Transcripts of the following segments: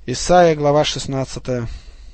Исайя, глава 16.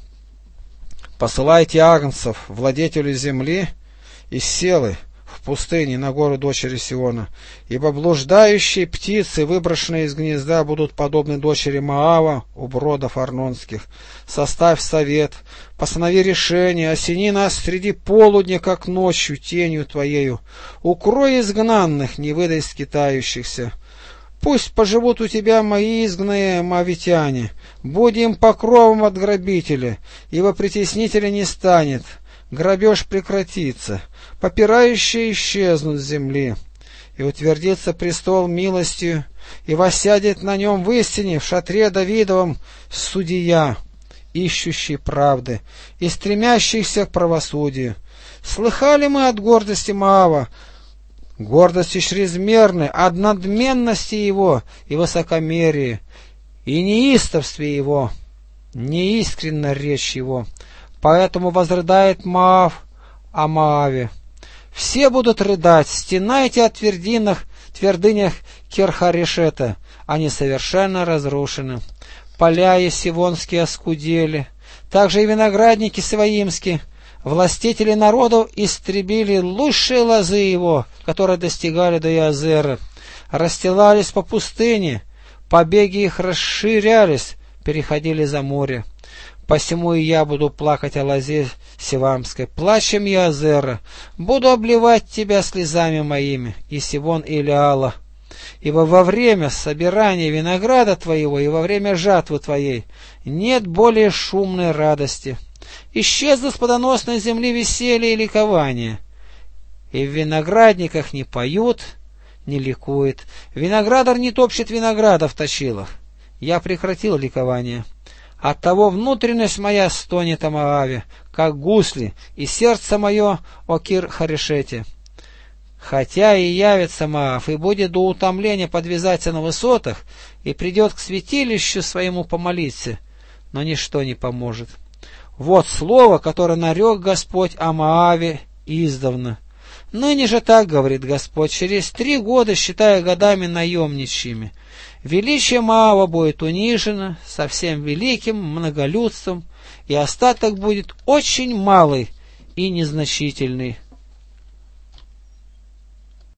«Посылайте агнцев, владетелю земли, из Селы, в пустыне, на гору дочери Сиона, ибо блуждающие птицы, выброшенные из гнезда, будут подобны дочери Моава у бродов арнонских. Составь совет, постанови решение, осени нас среди полудня, как ночью, тенью твоею, укрой изгнанных, не выдай скитающихся. Пусть поживут у тебя мои изгнанные моавитяне, будь им покровом от грабителя, ибо притеснителя не станет, грабеж прекратится, попирающие исчезнут с земли, и утвердится престол милостью, и воссядет на нем в истине, в шатре Давидовом, судья, ищущий правды и стремящийся к правосудию. Слыхали мы от гордости Моава, гордости чрезмерной, от надменности его и высокомерия, и неистовстве его, неискренна речь его. Поэтому возрыдает Моав о Моаве. Все будут рыдать, стенайте о твердынях Кирхарешета, они совершенно разрушены. Поля есивонские оскудели, также и виноградники своимские. Властители народов истребили лучшие лозы его, которые достигали до Иозера, расстилались по пустыне, побеги их расширялись, переходили за море. Посему и я буду плакать о лозе Сивамской, плачем Иозера, буду обливать тебя слезами моими, и Сивон и Илиала. Ибо во время собирания винограда твоего и во время жатвы твоей нет более шумной радости. Исчезло с плодоносной земли веселье и ликование, и в виноградниках не поют, не ликуют. Виноградар не топчет винограда в точилах. Я прекратил ликование. Оттого внутренность моя стонет о Моаве, как гусли, и сердце мое о Кир-Харешете. Хотя и явится Моав, и будет до утомления подвязаться на высотах, и придет к святилищу своему помолиться, но ничто не поможет. Вот слово, которое нарек Господь о Моаве издавна. Ныне же так говорит Господь, через 3 года, считая годами наемничьими, величие Моава будет унижено со всем великим многолюдством, и остаток будет очень малый и незначительный.